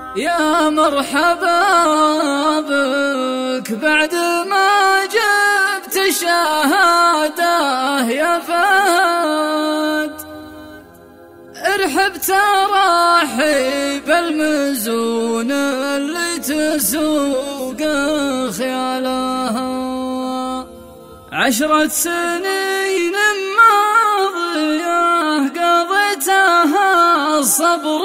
يا مرحبا بك بعد ما جبت الشهادة يا فهد، ارحب ترحيب المزون اللي تسوق خيالها. 10 سنين ماضية قضيتها الصبر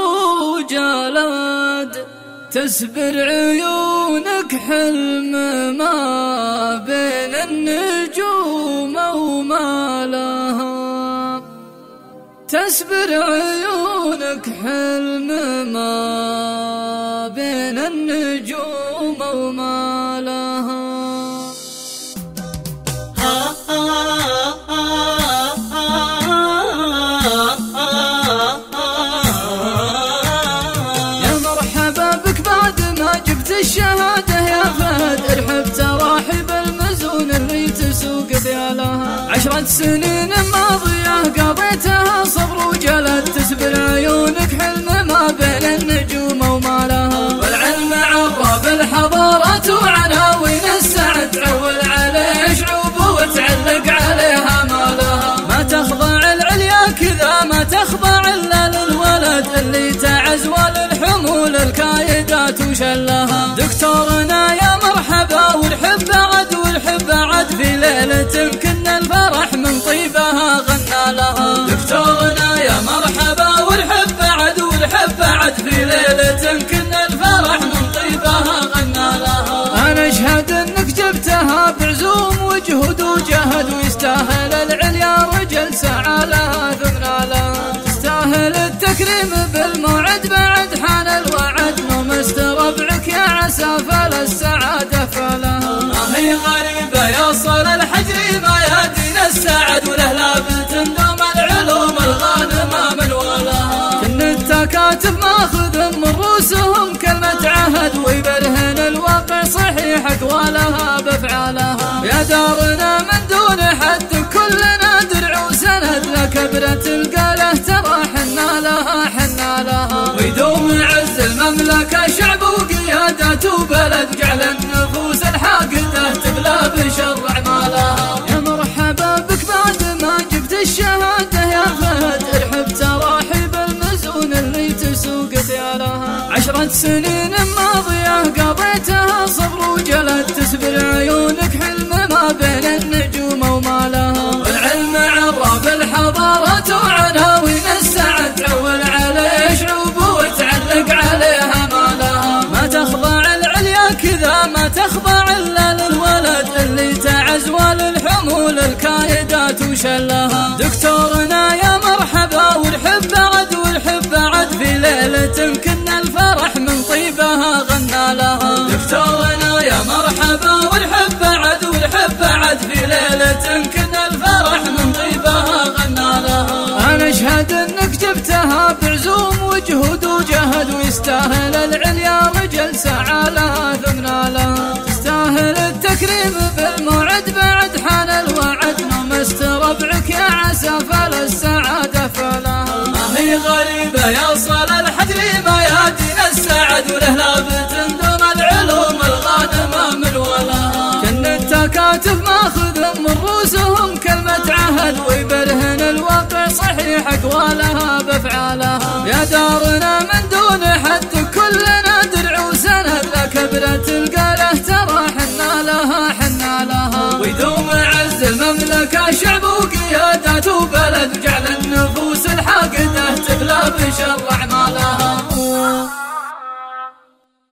وجلد، تسبر عيونك حلم ما بين النجوم وما لها، تسبر عيونك حلم ما بين النجوم وما لها. يا مرحبا بك بعد ما جبت الشهادة يا فهد، ارحب تراحب المزون اللي تسوق ذيالها. 10 سنين ماضية قضيتها صبر وجلد، تسبر عيونك حلم ما بين النجوم وما لها. والعلم عرب الحضارات وعناوين السعد، عول عليه شعوب وتعلق عليها ما لها. ما تخضع العليا كذا ما تخضع الا للولد اللي تعز وللحمول الكايدات وشلها. دكتورنا يا مرحبا ورحب بعد ورحب بعد، في ليلة كنا الفرح من طيبها غنى لها. دكتورنا يا مرحبا ورحب بعد ورحب بعد، في ليلة كنا الفرح من طيبها غنى لها. انا اشهد انك جبتها بعزوم وجهد وجهد، ويستاهل العليا رجل سعى لها ثمنا لها. تستاهل التكريم بالموعد بعد حان الوعد، نومست ربعك يا عسى فلا السعادة فلها. ما هي غريبة يوصل الحجر ما يدين السعد، وله لابد تندوم العلوم الغانمة من ولها. كن التكاتف ماخذ من رؤوسهم كلمة عهد، ويبرهن الواقع صحيح اقوالها بافعالها. يا دارنا من دون حد كلنا درع وسند، لكبرة القاله ترى حنا لها حنا لها. ويدوم عز المملكة شعب وقيادات وبلد، جعل النفوس الحاقدة تبلى بشر اعمالها. يا مرحبا بك بعد ما جبت الشهادة يا فهد، ارحب تراحب المزون اللي تسوق ثيالها. 10 سنين ماضية قضيتها صبر وجلد، تسبر عيونك حلم ما بين النجوم وما لها. والعلم عرب الحضارات وعناوين السعد، عول عليه شعوب وتعلق عليها ما لها. ما تخضع العليا كذا ما تخضع الا للولد اللي تعز وللحمول الكايدات وشلها. دكتورنا يا مرحبا ورحب بعد ورحب بعد، في ليلة كنا الفرح من طيبها غنى لها. دكتورنا يا مرحبا ورحب بعد ورحب بعد، في ليلة كنا الفرح من طيبها غنى لها. انا اشهد انك جبتها بعزوم وجهد وجهد، ويستاهل العليا رجل سعى لها ثمنا لها. تستاهل التكريم بالموعد بعد حان الوعد، نومست ربعك يا عسى فلا السعادة فلها. ما هي غريبة يوصل الحجر ما يدين السعد، وله لابد تندوم العلوم الغانمة من ولها. كن التكاتف ماخذ من رؤوسهم كلمة عهد، ويبرهن الواقع صحيح اقوالها بافعالها. يا دارنا من دون حد كلنا درع وسند، لكبرة القاله ترى حنا لها حنا لها. ويدوم عز المملكة شعب وقيادات وبلد، جعل النفوس الحاقدة تبلى بشر اعمالها.